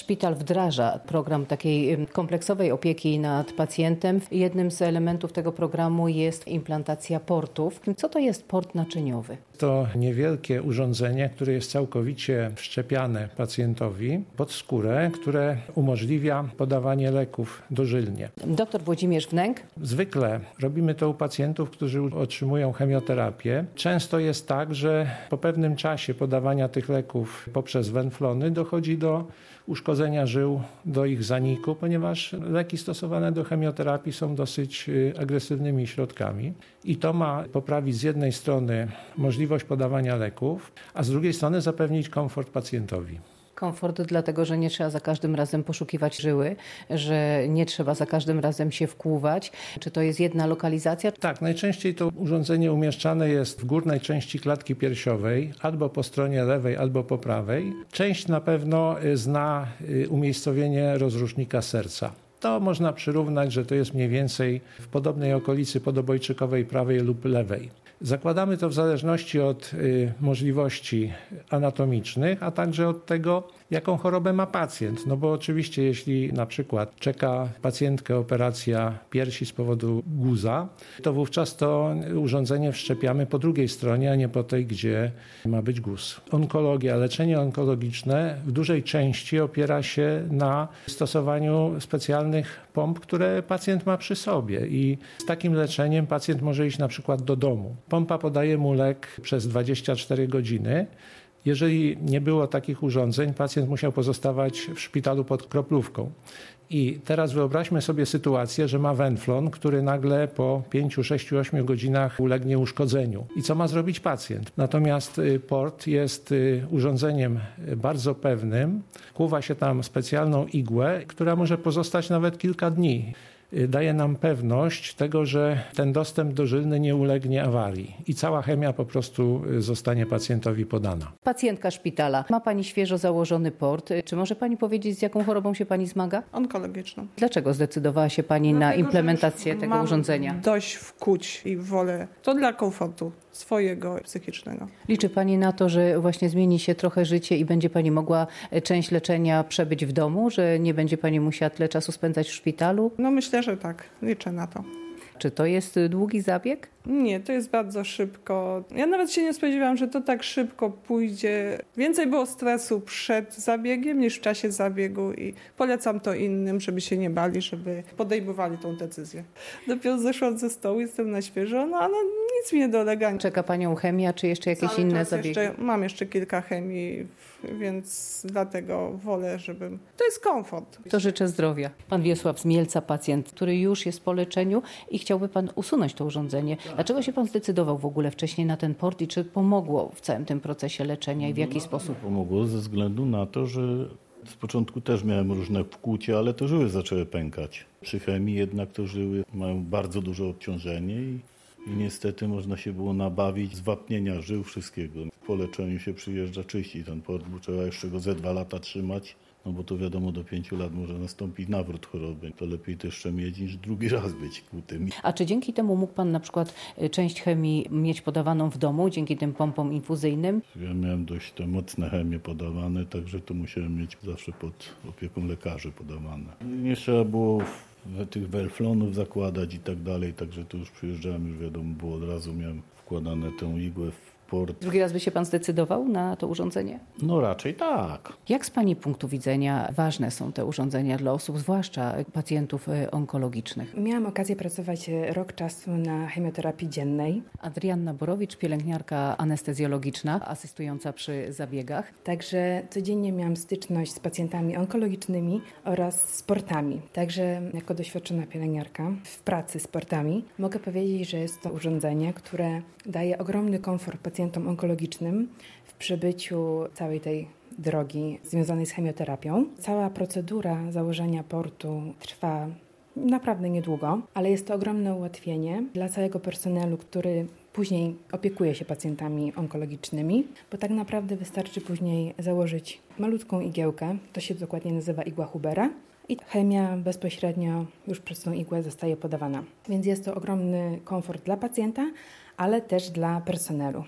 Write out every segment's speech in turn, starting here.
szpital wdraża program takiej kompleksowej opieki nad pacjentem. Jednym z elementów tego programu jest implantacja portów. Co to jest port naczyniowy? To niewielkie urządzenie, które jest całkowicie wszczepiane pacjentowi pod skórę, które umożliwia podawanie leków dożylnie. Dr Włodzimierz Wnęk. Zwykle robimy to u pacjentów, którzy otrzymują chemioterapię. Często jest tak, że po pewnym czasie podawania tych leków poprzez wenflony dochodzi do uszkodzenia żył, do ich zaniku, ponieważ leki stosowane do chemioterapii są dosyć agresywnymi środkami. I to ma poprawić z jednej strony możliwość podawania leków, a z drugiej strony zapewnić komfort pacjentowi. Komfort dlatego, że nie trzeba za każdym razem poszukiwać żyły, że nie trzeba za każdym razem się wkłuwać. Czy to jest jedna lokalizacja? Tak, najczęściej to urządzenie umieszczane jest w górnej części klatki piersiowej, albo po stronie lewej, albo po prawej. Część na pewno zna umiejscowienie rozrusznika serca. To można przyrównać, że to jest mniej więcej w podobnej okolicy podobojczykowej prawej lub lewej. Zakładamy to w zależności od możliwości anatomicznych, a także od tego, jaką chorobę ma pacjent. No bo oczywiście jeśli na przykład czeka pacjentkę operacja piersi z powodu guza, to wówczas to urządzenie wszczepiamy po drugiej stronie, a nie po tej, gdzie ma być guz. Onkologia, leczenie onkologiczne w dużej części opiera się na stosowaniu specjalnych pomp, które pacjent ma przy sobie i z takim leczeniem pacjent może iść na przykład do domu. Pompa podaje mu lek przez 24 godziny. Jeżeli nie było takich urządzeń, pacjent musiał pozostawać w szpitalu pod kroplówką. I teraz wyobraźmy sobie sytuację, że ma wenflon, który nagle po 5, 6, 8 godzinach ulegnie uszkodzeniu. I co ma zrobić pacjent? Natomiast port jest urządzeniem bardzo pewnym. Wkłuwa się tam specjalną igłę, która może pozostać nawet kilka dni. Daje nam pewność tego, że ten dostęp dożylny nie ulegnie awarii i cała chemia po prostu zostanie pacjentowi podana. Pacjentka szpitala. Ma pani świeżo założony port. Czy może pani powiedzieć, z jaką chorobą się pani zmaga? Onkologiczną. Dlaczego zdecydowała się pani na implementację tego urządzenia? Mam dość wkuć i wolę to dla komfortu swojego psychicznego. Liczy pani na to, że właśnie zmieni się trochę życie i będzie pani mogła część leczenia przebyć w domu, że nie będzie pani musiała tyle czasu spędzać w szpitalu? No myślę, że tak. Liczę na to. Czy to jest długi zabieg? Nie, to jest bardzo szybko. Ja nawet się nie spodziewałam, że to tak szybko pójdzie. Więcej było stresu przed zabiegiem niż w czasie zabiegu i polecam to innym, żeby się nie bali, żeby podejmowali tą decyzję. Dopiero zeszłam ze stołu, jestem na świeżo, no ale nic mi nie dolega. Czeka panią chemia, czy jeszcze jakieś inne zabiegi? Mam jeszcze kilka chemii, więc dlatego wolę, żeby... To jest komfort. To życzę zdrowia. Pan Wiesław z Mielca, pacjent, który już jest po leczeniu i chciałby pan usunąć to urządzenie. Dlaczego się pan zdecydował w ogóle wcześniej na ten port i czy pomogło w całym tym procesie leczenia i w jaki sposób? Pomogło ze względu na to, że z początku też miałem różne wkłucie, ale to żyły zaczęły pękać. Przy chemii jednak to żyły mają bardzo duże obciążenie i niestety można się było nabawić zwapnienia żył, wszystkiego. Po leczeniu się przyjeżdża czyścić ten port, bo trzeba jeszcze go ze 2 lata trzymać. No bo to wiadomo, do 5 lat może nastąpić nawrót choroby. To lepiej to jeszcze mieć niż drugi raz być kłutym. A czy dzięki temu mógł pan na przykład część chemii mieć podawaną w domu, dzięki tym pompom infuzyjnym? Ja miałem dość te mocne chemie podawane, także to musiałem mieć zawsze pod opieką lekarzy podawane. Nie trzeba było tych werflonów zakładać i tak dalej, także to już przyjeżdżałem, już wiadomo było, od razu miałem wkładane tę igłę w port. Drugi raz by się pan zdecydował na to urządzenie? No raczej tak. Jak z pani punktu widzenia ważne są te urządzenia dla osób, zwłaszcza pacjentów onkologicznych? Miałam okazję pracować rok czasu na chemioterapii dziennej. Adrianna Borowicz, pielęgniarka anestezjologiczna, asystująca przy zabiegach. Także codziennie miałam styczność z pacjentami onkologicznymi oraz z portami. Także jako doświadczona pielęgniarka w pracy z portami mogę powiedzieć, że jest to urządzenie, które daje ogromny komfort pacjentom onkologicznym w przebyciu całej tej drogi związanej z chemioterapią. Cała procedura założenia portu trwa naprawdę niedługo, ale jest to ogromne ułatwienie dla całego personelu, który później opiekuje się pacjentami onkologicznymi, bo tak naprawdę wystarczy później założyć malutką igiełkę, to się dokładnie nazywa igła Hubera, i chemia bezpośrednio już przez tą igłę zostaje podawana. Więc jest to ogromny komfort dla pacjenta, ale też dla personelu.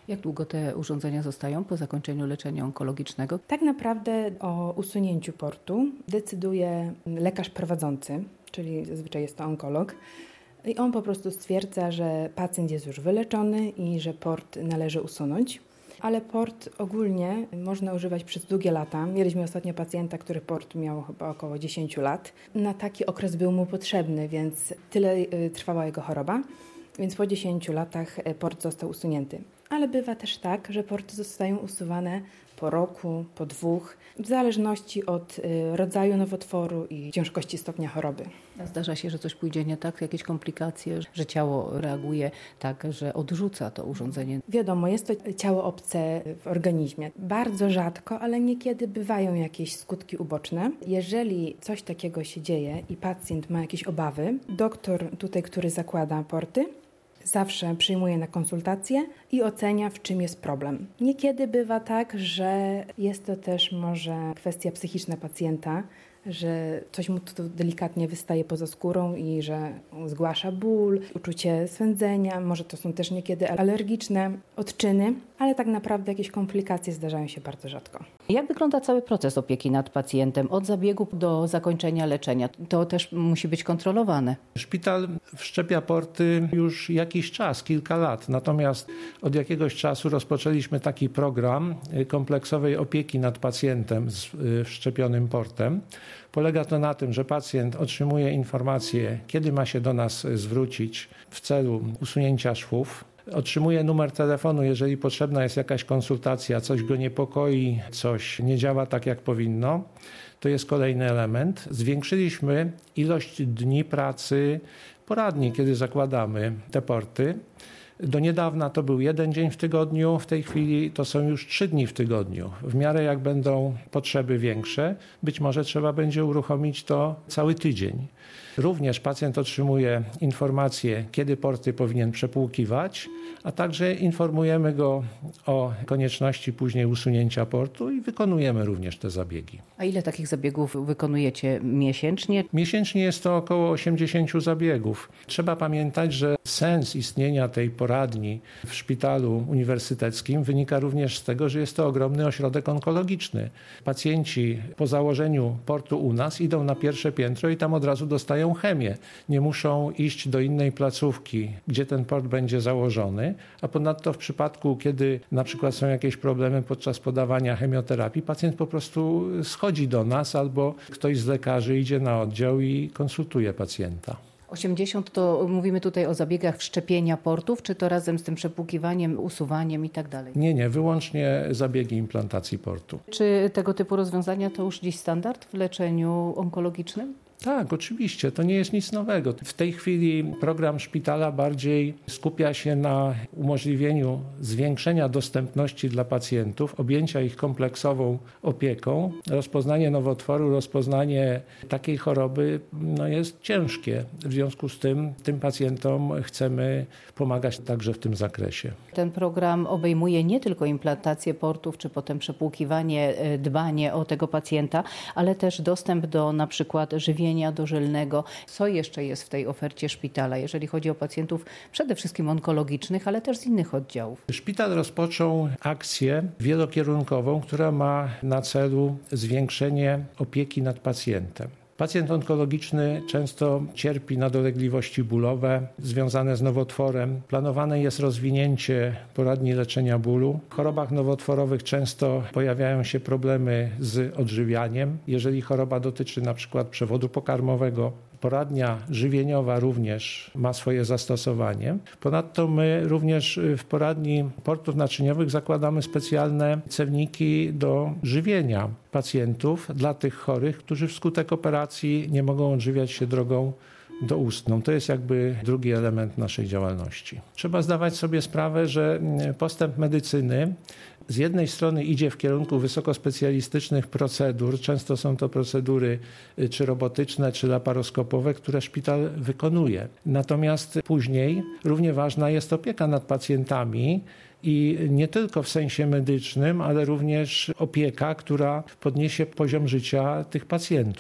Jak długo te urządzenia zostają po zakończeniu leczenia onkologicznego? Tak naprawdę o usunięciu portu decyduje lekarz prowadzący, czyli zazwyczaj jest to onkolog. I on po prostu stwierdza, że pacjent jest już wyleczony i że port należy usunąć. Ale port ogólnie można używać przez długie lata. Mieliśmy ostatnio pacjenta, który port miał chyba około 10 lat. Na taki okres był mu potrzebny, więc tyle trwała jego choroba. Więc po 10 latach port został usunięty. Ale bywa też tak, że porty zostają usuwane po roku, po 2, w zależności od rodzaju nowotworu i ciężkości stopnia choroby. A zdarza się, że coś pójdzie nie tak, jakieś komplikacje, że ciało reaguje tak, że odrzuca to urządzenie? Wiadomo, jest to ciało obce w organizmie. Bardzo rzadko, ale niekiedy bywają jakieś skutki uboczne. Jeżeli coś takiego się dzieje i pacjent ma jakieś obawy, doktor tutaj, który zakłada porty, zawsze przyjmuje na konsultację i ocenia, w czym jest problem. Niekiedy bywa tak, że jest to też może kwestia psychiczna pacjenta, że coś mu tu delikatnie wystaje poza skórą i że zgłasza ból, uczucie swędzenia, może to są też niekiedy alergiczne odczyny, ale tak naprawdę jakieś komplikacje zdarzają się bardzo rzadko. Jak wygląda cały proces opieki nad pacjentem od zabiegu do zakończenia leczenia? To też musi być kontrolowane. Szpital wszczepia porty już jakiś czas, kilka lat. Natomiast od jakiegoś czasu rozpoczęliśmy taki program kompleksowej opieki nad pacjentem z wszczepionym portem. Polega to na tym, że pacjent otrzymuje informację, kiedy ma się do nas zwrócić w celu usunięcia szwów. Otrzymuje numer telefonu, jeżeli potrzebna jest jakaś konsultacja, coś go niepokoi, coś nie działa tak, jak powinno. To jest kolejny element. Zwiększyliśmy ilość dni pracy poradni, kiedy zakładamy te porty. Do niedawna to był 1 dzień w tygodniu, w tej chwili to są już 3 dni w tygodniu. W miarę jak będą potrzeby większe, być może trzeba będzie uruchomić to cały tydzień. Również pacjent otrzymuje informacje, kiedy porty powinien przepłukiwać, a także informujemy go o konieczności później usunięcia portu i wykonujemy również te zabiegi. A ile takich zabiegów wykonujecie miesięcznie? Miesięcznie jest to około 80 zabiegów. Trzeba pamiętać, że sens istnienia tej poradni w szpitalu uniwersyteckim wynika również z tego, że jest to ogromny ośrodek onkologiczny. Pacjenci po założeniu portu u nas idą na pierwsze piętro i tam od razu dostają chemię. Nie muszą iść do innej placówki, gdzie ten port będzie założony, a ponadto w przypadku, kiedy na przykład są jakieś problemy podczas podawania chemioterapii, pacjent po prostu schodzi do nas albo ktoś z lekarzy idzie na oddział i konsultuje pacjenta. 80 to mówimy tutaj o zabiegach wszczepienia portów, czy to razem z tym przepłukiwaniem, usuwaniem i tak dalej? Nie, wyłącznie zabiegi implantacji portu. Czy tego typu rozwiązania to już dziś standard w leczeniu onkologicznym? Tak, oczywiście, to nie jest nic nowego. W tej chwili program szpitala bardziej skupia się na umożliwieniu zwiększenia dostępności dla pacjentów, objęcia ich kompleksową opieką. Rozpoznanie nowotworu, rozpoznanie takiej choroby jest ciężkie. W związku z tym pacjentom chcemy pomagać także w tym zakresie. Ten program obejmuje nie tylko implantację portów, czy potem przepłukiwanie, dbanie o tego pacjenta, ale też dostęp do na przykład żywienia dożylnego. Co jeszcze jest w tej ofercie szpitala, jeżeli chodzi o pacjentów przede wszystkim onkologicznych, ale też z innych oddziałów? Szpital rozpoczął akcję wielokierunkową, która ma na celu zwiększenie opieki nad pacjentem. Pacjent onkologiczny często cierpi na dolegliwości bólowe związane z nowotworem. Planowane jest rozwinięcie poradni leczenia bólu. W chorobach nowotworowych często pojawiają się problemy z odżywianiem. Jeżeli choroba dotyczy na przykład przewodu pokarmowego, poradnia żywieniowa również ma swoje zastosowanie. Ponadto my również w poradni portów naczyniowych zakładamy specjalne cewniki do żywienia pacjentów dla tych chorych, którzy wskutek operacji nie mogą odżywiać się drogą doustną. To jest jakby drugi element naszej działalności. Trzeba zdawać sobie sprawę, że postęp medycyny z jednej strony idzie w kierunku wysokospecjalistycznych procedur. Często są to procedury czy robotyczne, czy laparoskopowe, które szpital wykonuje. Natomiast później równie ważna jest opieka nad pacjentami i nie tylko w sensie medycznym, ale również opieka, która podniesie poziom życia tych pacjentów.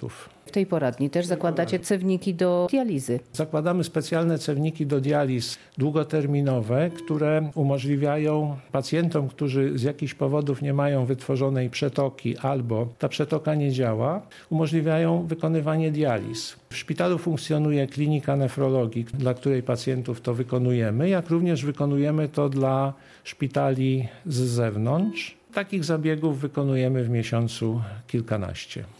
W tej poradni też zakładacie cewniki do dializy. Zakładamy specjalne cewniki do dializ długoterminowe, które umożliwiają pacjentom, którzy z jakichś powodów nie mają wytworzonej przetoki albo ta przetoka nie działa, umożliwiają wykonywanie dializ. W szpitalu funkcjonuje klinika nefrologii, dla której pacjentów to wykonujemy, jak również wykonujemy to dla szpitali z zewnątrz. Takich zabiegów wykonujemy w miesiącu kilkanaście.